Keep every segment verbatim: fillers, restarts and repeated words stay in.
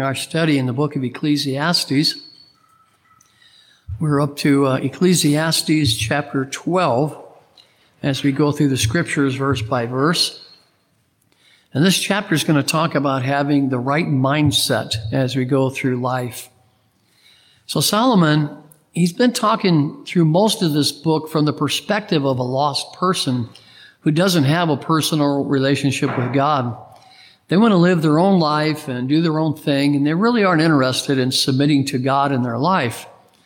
our study in the book of Ecclesiastes. We're up to uh, Ecclesiastes chapter twelve as we go through the scriptures verse by verse. And this chapter is going to talk about having the right mindset as we go through life. So Solomon, he's been talking through most of this book from the perspective of a lost person who doesn't have a personal relationship with God. They want to live their own life and do their own thing, and they really aren't interested in submitting to God in their life.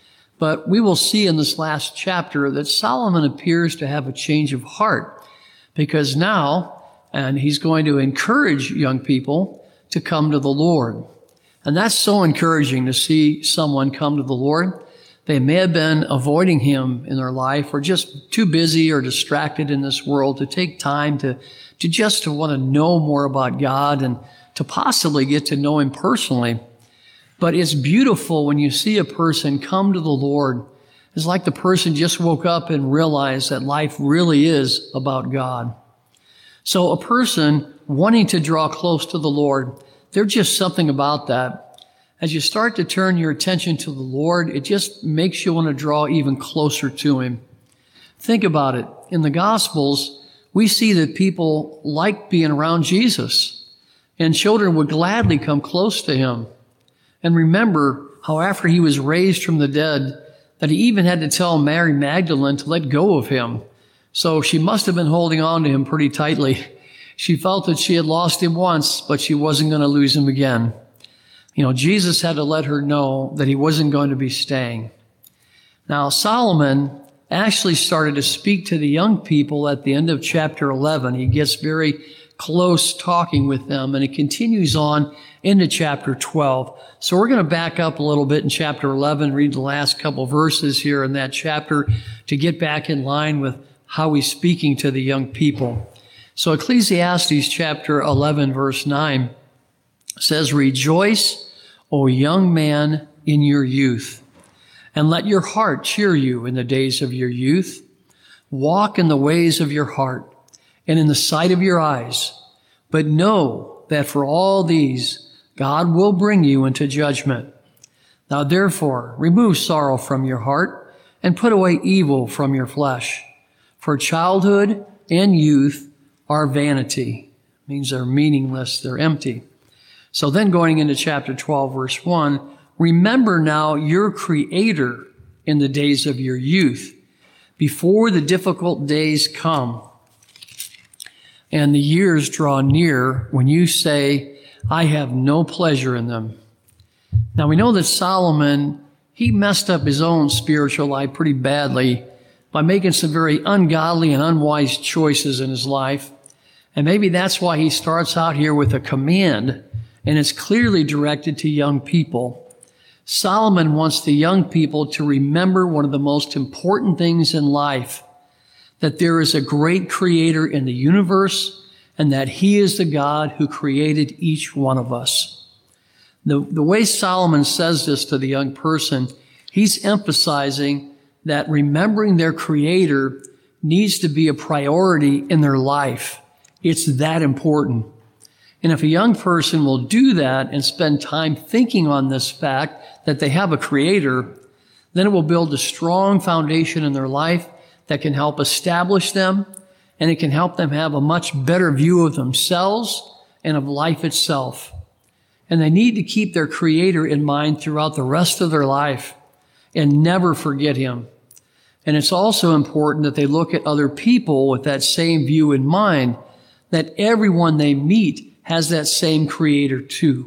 But we will see in this last chapter that Solomon appears to have a change of heart, because now, and he's going to encourage young people to come to the Lord. And that's so encouraging to see someone come to the Lord. They may have been avoiding him in their life or just too busy or distracted in this world to take time to, to just to want to know more about God and to possibly get to know him personally. But it's beautiful when you see a person come to the Lord. It's like the person just woke up and realized that life really is about God. So a person wanting to draw close to the Lord, there's just something about that. As you start to turn your attention to the Lord, it just makes you want to draw even closer to him. Think about it. In the Gospels, we see that people like being around Jesus, and children would gladly come close to him. And remember how after he was raised from the dead, that he even had to tell Mary Magdalene to let go of him. So she must have been holding on to him pretty tightly. She felt that she had lost him once, but she wasn't going to lose him again. You know, Jesus had to let her know that he wasn't going to be staying. Now, Solomon actually started to speak to the young people at the end of chapter eleven. He gets very close talking with them, and it continues on into chapter twelve. So we're going to back up a little bit in chapter eleven, read the last couple verses here in that chapter to get back in line with how he's speaking to the young people. So Ecclesiastes chapter eleven, verse nine says, "Rejoice, O young man, in your youth, and let your heart cheer you in the days of your youth. Walk in the ways of your heart and in the sight of your eyes. But know that for all these, God will bring you into judgment. Now therefore, remove sorrow from your heart and put away evil from your flesh. For childhood and youth are vanity." It means they're meaningless, they're empty. So then going into chapter twelve, verse one, "Remember now your Creator in the days of your youth, before the difficult days come, and the years draw near when you say, 'I have no pleasure in them.'" Now we know that Solomon, he messed up his own spiritual life pretty badly by making some very ungodly and unwise choices in his life. And maybe that's why he starts out here with a command, and it's clearly directed to young people. Solomon wants the young people to remember one of the most important things in life, that there is a great creator in the universe and that he is the God who created each one of us. The, the way Solomon says this to the young person, he's emphasizing that remembering their creator needs to be a priority in their life. It's that important. And if a young person will do that and spend time thinking on this fact that they have a creator, then it will build a strong foundation in their life that can help establish them, and it can help them have a much better view of themselves and of life itself. And they need to keep their creator in mind throughout the rest of their life and never forget him. And it's also important that they look at other people with that same view in mind, that everyone they meet has that same creator too.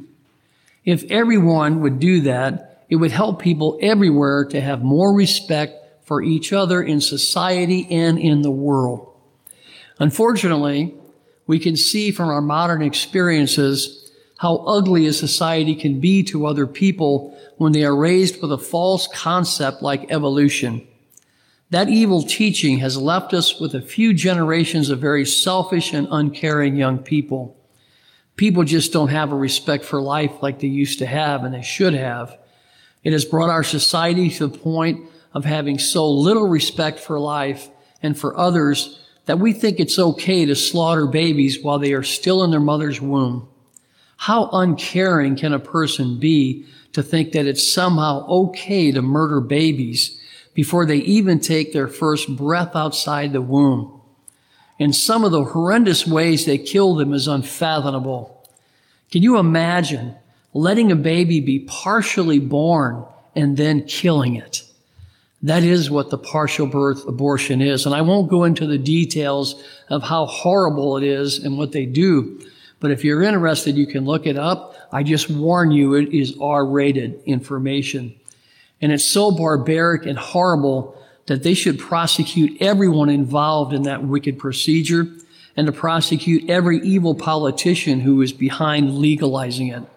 If everyone would do that, it would help people everywhere to have more respect for each other in society and in the world. Unfortunately, we can see from our modern experiences how ugly a society can be to other people when they are raised with a false concept like evolution. That evil teaching has left us with a few generations of very selfish and uncaring young people. People just don't have a respect for life like they used to have and they should have. It has brought our society to the point of having so little respect for life and for others that we think it's okay to slaughter babies while they are still in their mother's womb. How uncaring can a person be to think that it's somehow okay to murder babies before they even take their first breath outside the womb? And some of the horrendous ways they kill them is unfathomable. Can you imagine letting a baby be partially born and then killing it? That is what the partial birth abortion is. And I won't go into the details of how horrible it is and what they do. But if you're interested, you can look it up. I just warn you, it is R-rated information. And it's so barbaric and horrible that they should prosecute everyone involved in that wicked procedure and to prosecute every evil politician who is behind legalizing it.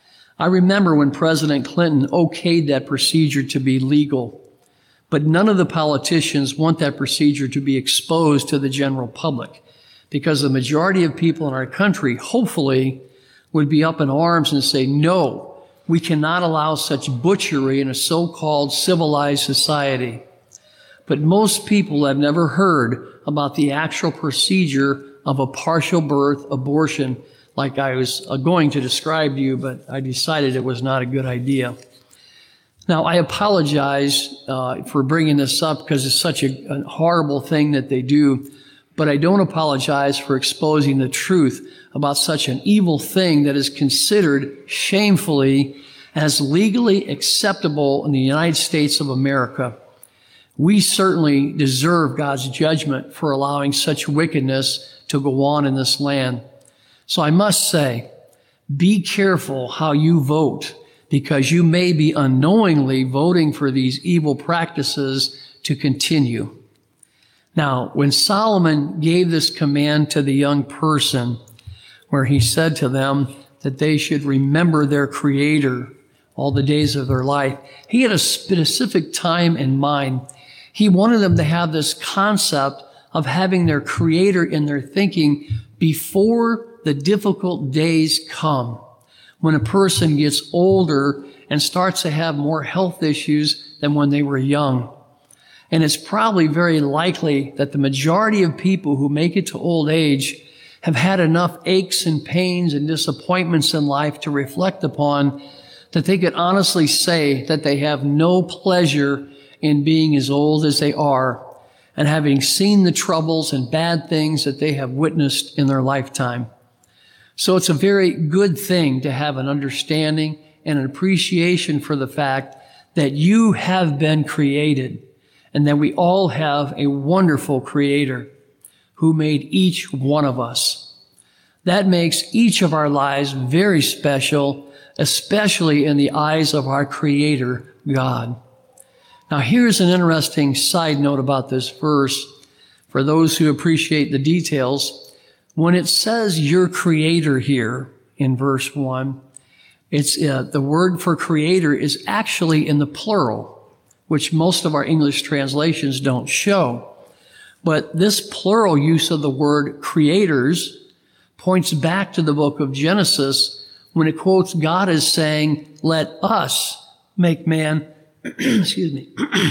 I remember when President Clinton okayed that procedure to be legal, but none of the politicians want that procedure to be exposed to the general public, because the majority of people in our country, hopefully, would be up in arms and say, no, we cannot allow such butchery in a so-called civilized society. But most people have never heard about the actual procedure of a partial birth abortion, like I was going to describe to you, but I decided it was not a good idea. Now, I apologize uh, for bringing this up because it's such a, a horrible thing that they do, but I don't apologize for exposing the truth about such an evil thing that is considered shamefully as legally acceptable in the United States of America. We certainly deserve God's judgment for allowing such wickedness to go on in this land. So I must say, be careful how you vote, because you may be unknowingly voting for these evil practices to continue. Now, when Solomon gave this command to the young person, where he said to them that they should remember their Creator all the days of their life, he had a specific time in mind. He wanted them to have this concept of having their Creator in their thinking before the difficult days come, when a person gets older and starts to have more health issues than when they were young. And it's probably very likely that the majority of people who make it to old age have had enough aches and pains and disappointments in life to reflect upon that they could honestly say that they have no pleasure in being as old as they are and having seen the troubles and bad things that they have witnessed in their lifetime. So it's a very good thing to have an understanding and an appreciation for the fact that you have been created and that we all have a wonderful Creator who made each one of us. That makes each of our lives very special, especially in the eyes of our Creator, God. Now, here's an interesting side note about this verse for those who appreciate the details. When it says your Creator here in verse one, it's uh, the word for Creator is actually in the plural, which most of our English translations don't show. But this plural use of the word creators points back to the book of Genesis when it quotes God as saying, let us make man, excuse me,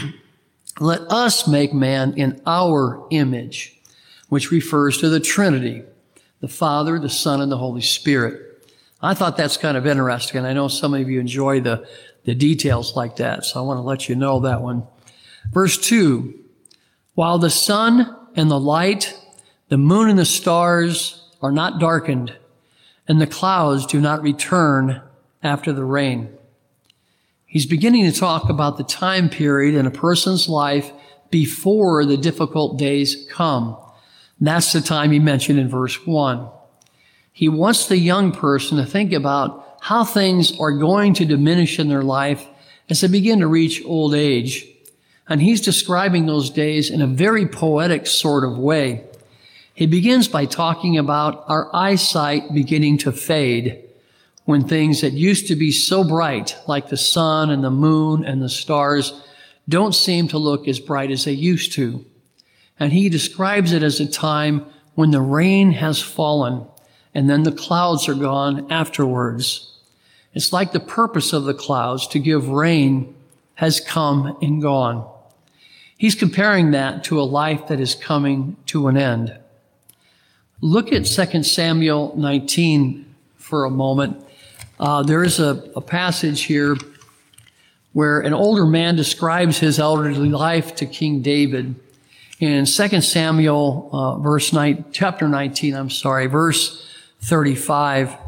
let us make man in our image, which refers to the Trinity, the Father, the Son, and the Holy Spirit. I thought that's kind of interesting, and I know some of you enjoy the, the details like that, so I want to let you know that one. Verse two, while the sun and the light, the moon and the stars are not darkened, and the clouds do not return after the rain. He's beginning to talk about the time period in a person's life before the difficult days come. That's the time he mentioned in verse one. He wants the young person to think about how things are going to diminish in their life as they begin to reach old age. And he's describing those days in a very poetic sort of way. He begins by talking about our eyesight beginning to fade when things that used to be so bright, like the sun and the moon and the stars, don't seem to look as bright as they used to. And he describes it as a time when the rain has fallen and then the clouds are gone afterwards. It's like the purpose of the clouds to give rain has come and gone. He's comparing that to a life that is coming to an end. Look at Second Samuel nineteen for a moment. Uh, there is a, a passage here where an older man describes his elderly life to King David. In Second Samuel, uh, verse nine, chapter nineteen, I'm sorry, verse thirty-five, it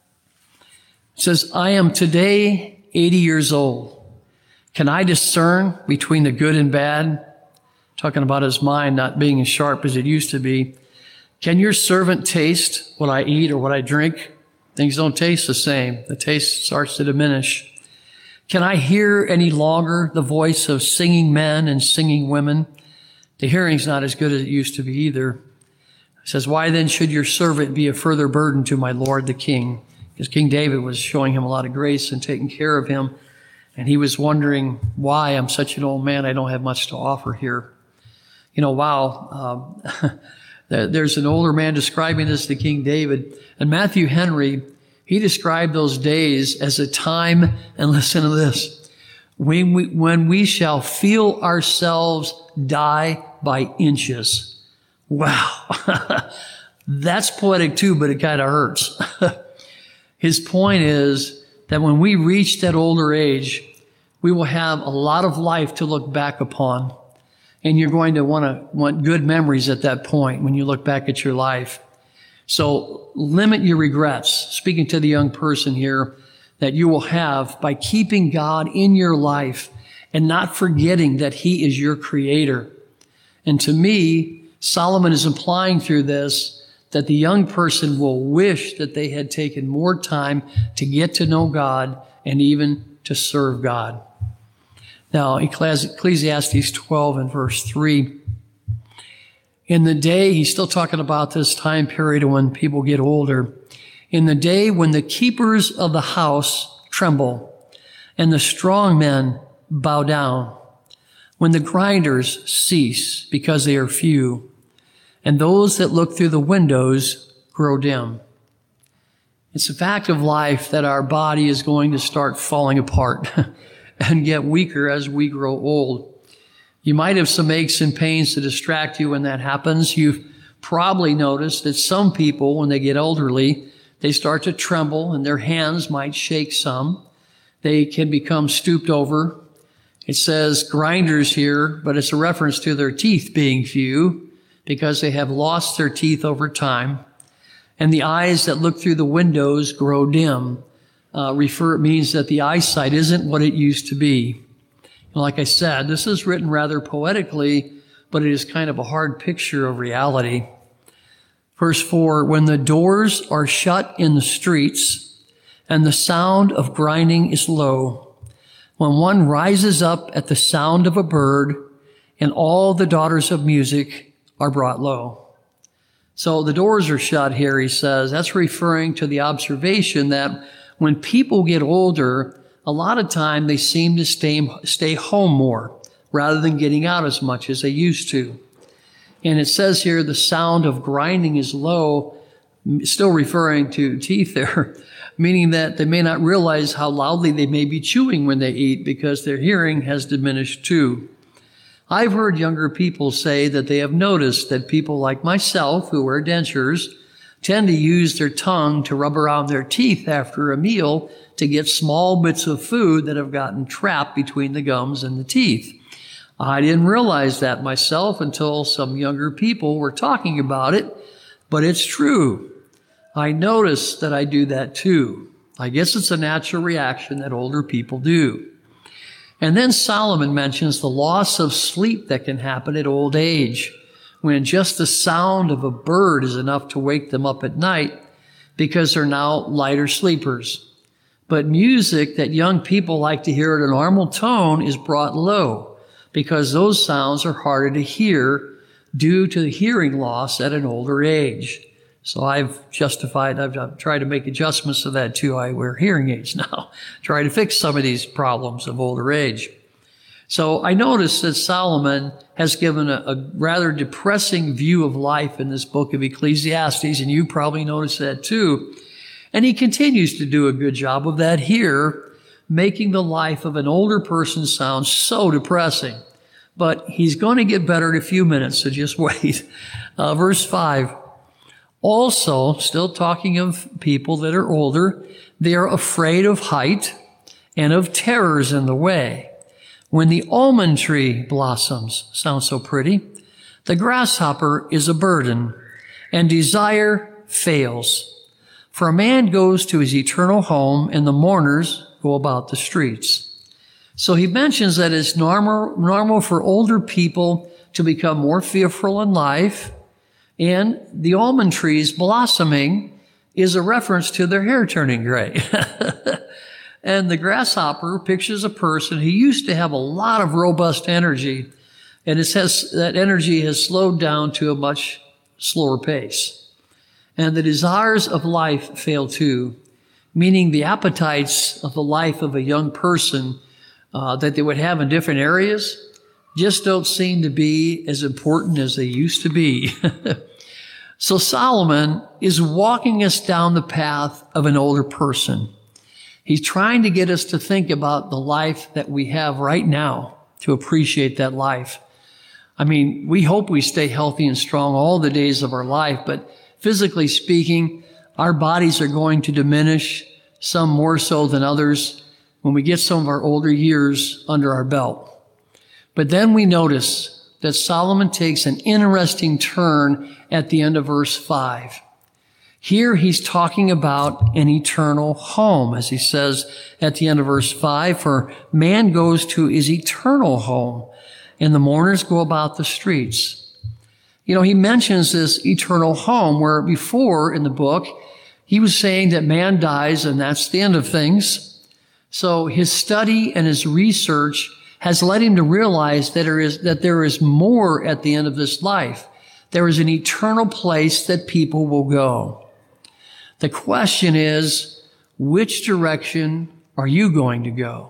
says, I am today eighty years old. Can I discern between the good and bad? Talking about his mind not being as sharp as it used to be. Can your servant taste what I eat or what I drink? Things don't taste the same. The taste starts to diminish. Can I hear any longer the voice of singing men and singing women? The hearing's not as good as it used to be either. He says, why then should your servant be a further burden to my Lord the king? Because King David was showing him a lot of grace and taking care of him. And he was wondering why I'm such an old man. I don't have much to offer here. You know, wow. Um, there's an older man describing this to King David. And Matthew Henry, he described those days as a time, and listen to this, when we, when we shall feel ourselves die by inches. Wow. That's poetic too, but it kind of hurts. His point is that when we reach that older age, we will have a lot of life to look back upon. And you're going to want to want good memories at that point when you look back at your life. So limit your regrets, speaking to the young person here, that you will have by keeping God in your life and not forgetting that he is your creator. And to me, Solomon is implying through this that the young person will wish that they had taken more time to get to know God and even to serve God. Now, Ecclesiastes twelve and verse three. In the day, he's still talking about this time period when people get older. In the day when the keepers of the house tremble and the strong men bow down, when the grinders cease because they are few, and those that look through the windows grow dim. It's a fact of life that our body is going to start falling apart and get weaker as we grow old. You might have some aches and pains to distract you when that happens. You've probably noticed that some people, when they get elderly, they start to tremble and their hands might shake some. They can become stooped over. It says grinders here, but it's a reference to their teeth being few because they have lost their teeth over time. And the eyes that look through the windows grow dim. Uh, refer, it means that the eyesight isn't what it used to be. And like I said, this is written rather poetically, but it is kind of a hard picture of reality. Verse four, when the doors are shut in the streets and the sound of grinding is low, when one rises up at the sound of a bird and all the daughters of music are brought low. So the doors are shut here, he says. That's referring to the observation that when people get older, a lot of time they seem to stay, stay home more rather than getting out as much as they used to. And it says here the sound of grinding is low, still referring to teeth there, meaning that they may not realize how loudly they may be chewing when they eat because their hearing has diminished too. I've heard younger people say that they have noticed that people like myself who wear dentures tend to use their tongue to rub around their teeth after a meal to get small bits of food that have gotten trapped between the gums and the teeth. I didn't realize that myself until some younger people were talking about it, but it's true. I notice that I do that too. I guess it's a natural reaction that older people do. And then Solomon mentions the loss of sleep that can happen at old age, when just the sound of a bird is enough to wake them up at night because they're now lighter sleepers. But music that young people like to hear at a normal tone is brought low because those sounds are harder to hear due to the hearing loss at an older age. So I've justified, I've, I've tried to make adjustments to that too. I wear hearing aids now, try to fix some of these problems of older age. So I noticed that Solomon has given a, a rather depressing view of life in this book of Ecclesiastes, and you probably noticed that too. And he continues to do a good job of that here, making the life of an older person sound so depressing. But he's going to get better in a few minutes, so just wait. Uh, verse five, Also, still talking of people that are older, they are afraid of height and of terrors in the way. When the almond tree blossoms, sounds so pretty, the grasshopper is a burden, and desire fails. For a man goes to his eternal home, and the mourners go about the streets. So he mentions that it's normal, normal for older people to become more fearful in life, and the almond trees blossoming is a reference to their hair turning gray. And the grasshopper pictures a person who used to have a lot of robust energy, and it says that energy has slowed down to a much slower pace. And the desires of life fail too, meaning the appetites of the life of a young person uh, that they would have in different areas just don't seem to be as important as they used to be. So Solomon is walking us down the path of an older person. He's trying to get us to think about the life that we have right now, to appreciate that life. I mean, we hope we stay healthy and strong all the days of our life, but physically speaking, our bodies are going to diminish, some more so than others, when we get some of our older years under our belt. But then we notice that Solomon takes an interesting turn at the end of verse five. Here he's talking about an eternal home, as he says at the end of verse five, for man goes to his eternal home, and the mourners go about the streets. You know, he mentions this eternal home, where before in the book, he was saying that man dies and that's the end of things. So his study and his research has led him to realize that there is, that there is more at the end of this life. There is an eternal place that people will go. The question is, which direction are you going to go?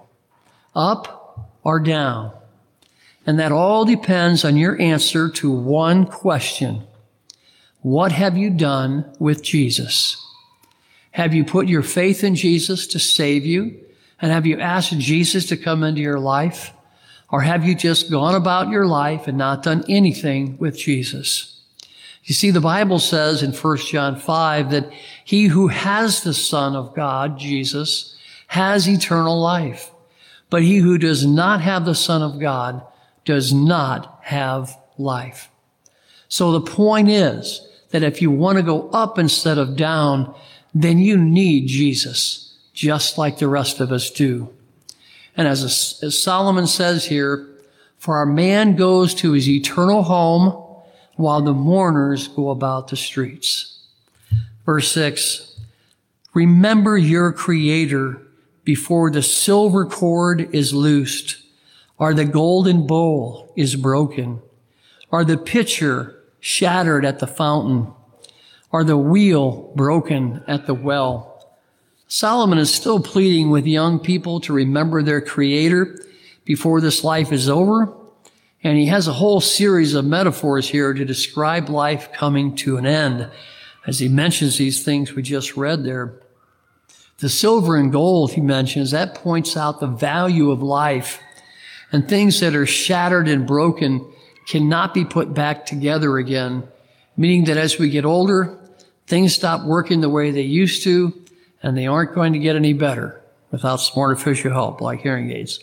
Up or down? And that all depends on your answer to one question. What have you done with Jesus? Have you put your faith in Jesus to save you? And have you asked Jesus to come into your life? Or have you just gone about your life and not done anything with Jesus? You see, the Bible says in First John five that he who has the Son of God, Jesus, has eternal life. But he who does not have the Son of God does not have life. So the point is that if you want to go up instead of down, then you need Jesus, just like the rest of us do. And as, as Solomon says here, for our man goes to his eternal home, while the mourners go about the streets. Verse six, remember your Creator before the silver cord is loosed, or the golden bowl is broken, or the pitcher shattered at the fountain, or the wheel broken at the well. Solomon is still pleading with young people to remember their Creator before this life is over. And he has a whole series of metaphors here to describe life coming to an end, as he mentions these things we just read there. The silver and gold, he mentions, that points out the value of life. And things that are shattered and broken cannot be put back together again, meaning that as we get older, things stop working the way they used to, and they aren't going to get any better without some artificial help like hearing aids.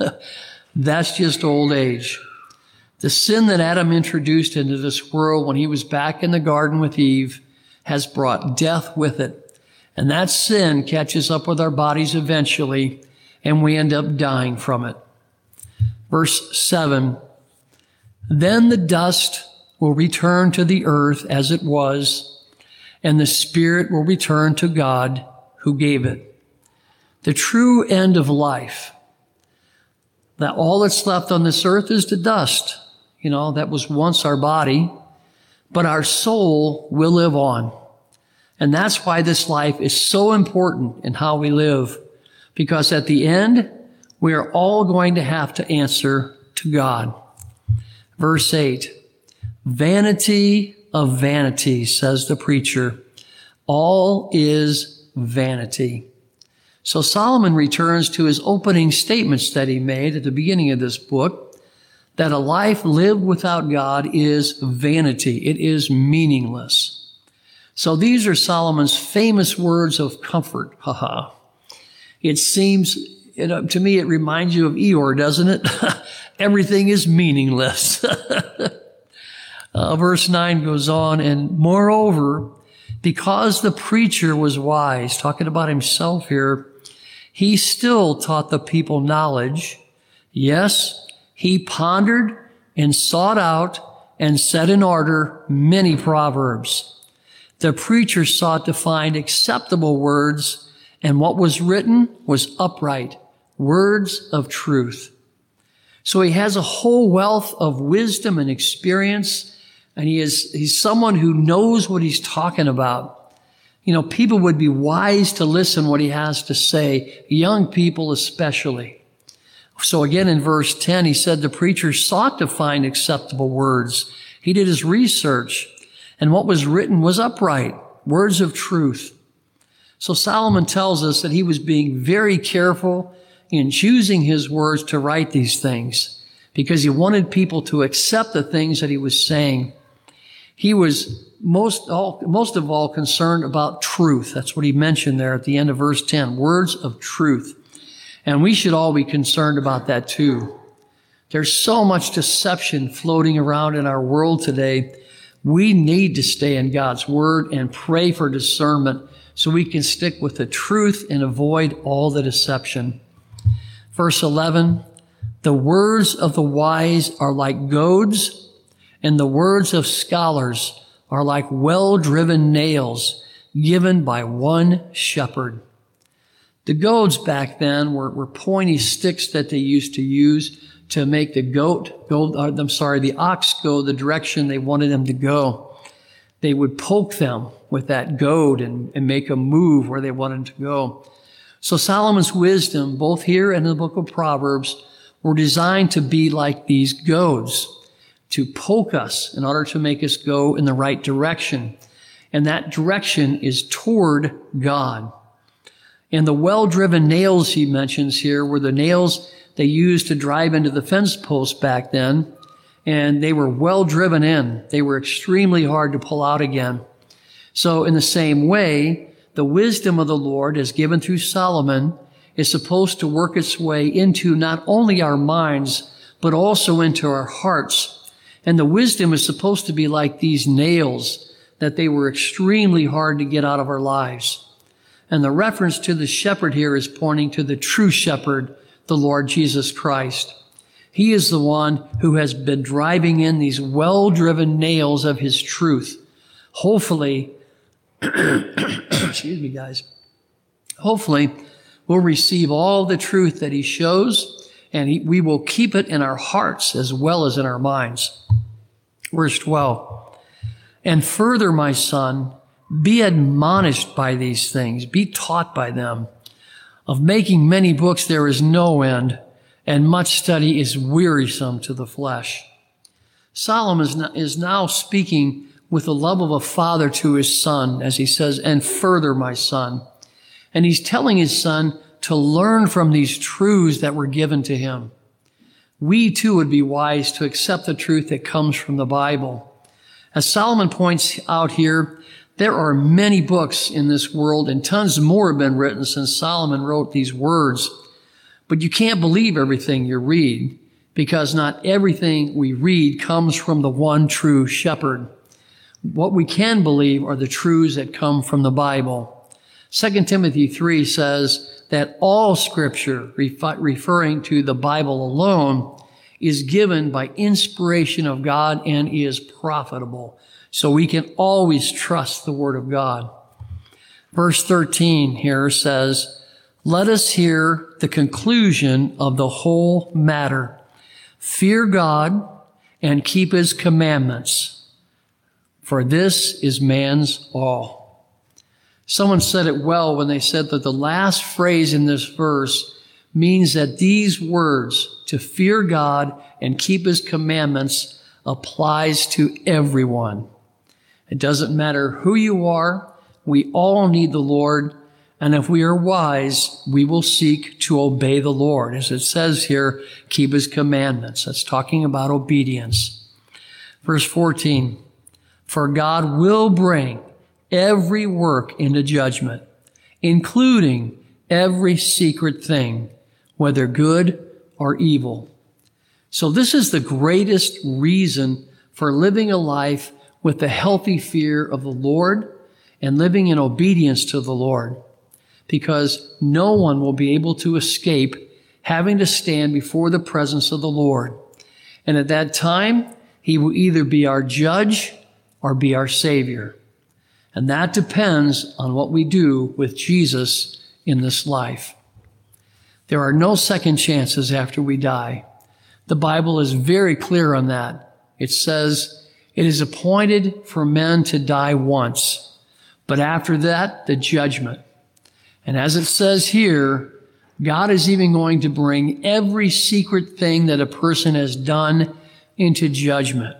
That's just old age. The sin that Adam introduced into this world when he was back in the garden with Eve has brought death with it. And that sin catches up with our bodies eventually, and we end up dying from it. Verse seven, then the dust will return to the earth as it was, and the spirit will return to God who gave it. The true end of life, that all that's left on this earth is the dust. You know, that was once our body, but our soul will live on. And that's why this life is so important in how we live, because at the end, we are all going to have to answer to God. Verse eight, vanity of vanities, says the preacher. All is vanity. So Solomon returns to his opening statements that he made at the beginning of this book, that a life lived without God is vanity. It is meaningless. So these are Solomon's famous words of comfort. Haha. It seems, you know, to me, it reminds you of Eeyore, doesn't it? Everything is meaningless. uh, verse nine goes on, and moreover, because the preacher was wise, talking about himself here, he still taught the people knowledge. Yes, he pondered and sought out and set in order many proverbs. The preacher sought to find acceptable words, and what was written was upright, words of truth. So he has a whole wealth of wisdom and experience, and he is, he's someone who knows what he's talking about. You know, people would be wise to listen what he has to say, young people especially. So again, in verse ten, he said the preacher sought to find acceptable words. He did his research, and what was written was upright, words of truth. So Solomon tells us that he was being very careful in choosing his words to write these things because he wanted people to accept the things that he was saying. He was most, all, most of all concerned about truth. That's what he mentioned there at the end of verse ten, words of truth. And we should all be concerned about that too. There's so much deception floating around in our world today. We need to stay in God's word and pray for discernment so we can stick with the truth and avoid all the deception. Verse eleven, the words of the wise are like goads, and the words of scholars are like well-driven nails given by one shepherd. The goads back then were, were pointy sticks that they used to use to make the goat go, uh, I'm sorry, the ox go the direction they wanted them to go. They would poke them with that goad and, and make them move where they wanted to go. So Solomon's wisdom, both here and in the book of Proverbs, were designed to be like these goads, to poke us in order to make us go in the right direction. And that direction is toward God. And the well-driven nails he mentions here were the nails they used to drive into the fence posts back then. And they were well driven in. They were extremely hard to pull out again. So in the same way, the wisdom of the Lord, as given through Solomon, is supposed to work its way into not only our minds, but also into our hearts. And the wisdom is supposed to be like these nails, that they were extremely hard to get out of our lives. And the reference to the shepherd here is pointing to the true shepherd, the Lord Jesus Christ. He is the one who has been driving in these well-driven nails of his truth. Hopefully, excuse me, guys, hopefully we'll receive all the truth that he shows, and he, we will keep it in our hearts as well as in our minds. Verse twelve, and further, my son, be admonished by these things, be taught by them. Of making many books there is no end, and much study is wearisome to the flesh. Solomon is now speaking with the love of a father to his son, as he says, and further, my son. And he's telling his son to learn from these truths that were given to him. We too would be wise to accept the truth that comes from the Bible. As Solomon points out here, there are many books in this world, and tons more have been written since Solomon wrote these words. But you can't believe everything you read, because not everything we read comes from the one true shepherd. What we can believe are the truths that come from the Bible. Second Timothy three says that all Scripture, referring to the Bible alone, is given by inspiration of God and is profitable. So we can always trust the Word of God. Verse thirteen here says, let us hear the conclusion of the whole matter. Fear God and keep his commandments, for this is man's all. Someone said it well when they said that the last phrase in this verse means that these words, to fear God and keep his commandments, applies to everyone. It doesn't matter who you are. We all need the Lord. And if we are wise, we will seek to obey the Lord. As it says here, keep his commandments. That's talking about obedience. Verse fourteen, for God will bring every work into judgment, including every secret thing, whether good or evil. So this is the greatest reason for living a life with a healthy fear of the Lord and living in obedience to the Lord, because no one will be able to escape having to stand before the presence of the Lord. And at that time, he will either be our judge or be our Savior. And that depends on what we do with Jesus in this life. There are no second chances after we die. The Bible is very clear on that. It says, it is appointed for men to die once, but after that, the judgment. And as it says here, God is even going to bring every secret thing that a person has done into judgment.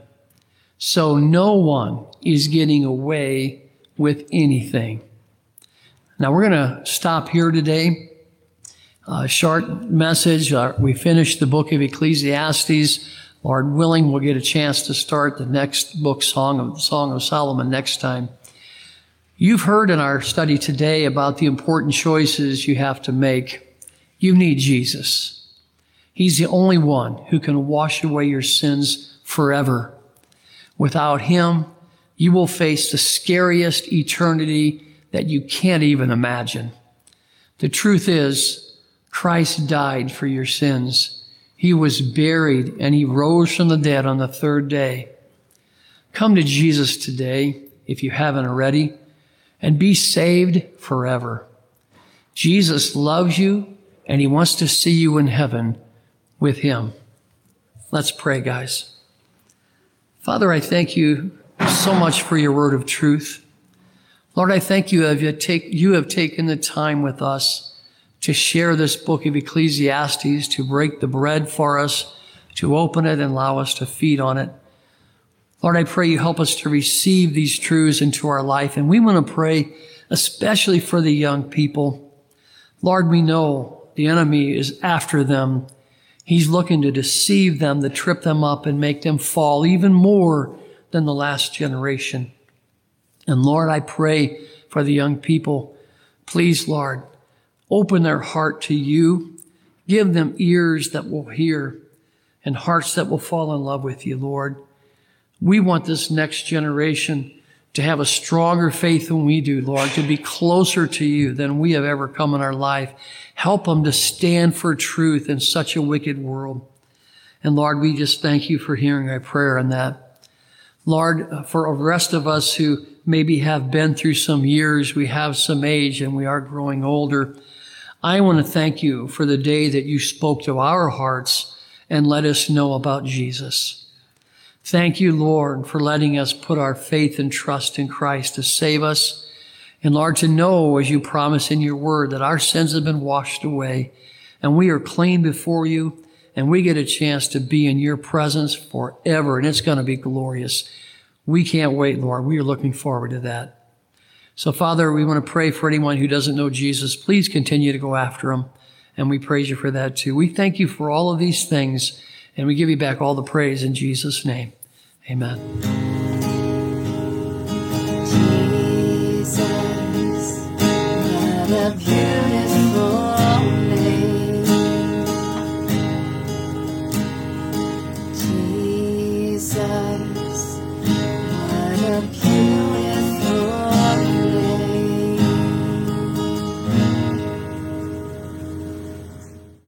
So no one is getting away with anything. Now we're going to stop here today. A short message. Uh, we finished the book of Ecclesiastes. Lord willing, we'll get a chance to start the next book, Song of, Song of Solomon, next time. You've heard in our study today about the important choices you have to make. You need Jesus. He's the only one who can wash away your sins forever. Without him, you will face the scariest eternity that you can't even imagine. The truth is, Christ died for your sins. He was buried and he rose from the dead on the third day. Come to Jesus today, if you haven't already, and be saved forever. Jesus loves you and he wants to see you in heaven with him. Let's pray, guys. Father, I thank you so much for your word of truth. Lord, I thank you that you have taken the time with us to share this book of Ecclesiastes, to break the bread for us, to open it and allow us to feed on it. Lord, I pray you help us to receive these truths into our life. And we want to pray especially for the young people. Lord, we know the enemy is after them. He's looking to deceive them, to trip them up and make them fall even more than the last generation. And Lord, I pray for the young people. Please, Lord, open their heart to you. Give them ears that will hear and hearts that will fall in love with you, Lord. We want this next generation to have a stronger faith than we do, Lord, to be closer to you than we have ever come in our life. Help them to stand for truth in such a wicked world. And Lord, we just thank you for hearing our prayer on that. Lord, for the rest of us who maybe have been through some years, we have some age and we are growing older, I want to thank you for the day that you spoke to our hearts and let us know about Jesus. Thank you, Lord, for letting us put our faith and trust in Christ to save us. And Lord, to know, as you promise in your word, that our sins have been washed away and we are clean before you and we get a chance to be in your presence forever. And it's going to be glorious. We can't wait, Lord. We are looking forward to that. So, Father, we want to pray for anyone who doesn't know Jesus. Please continue to go after them. And we praise you for that too. We thank you for all of these things. And we give you back all the praise in Jesus' name. Amen. Jesus, I love you.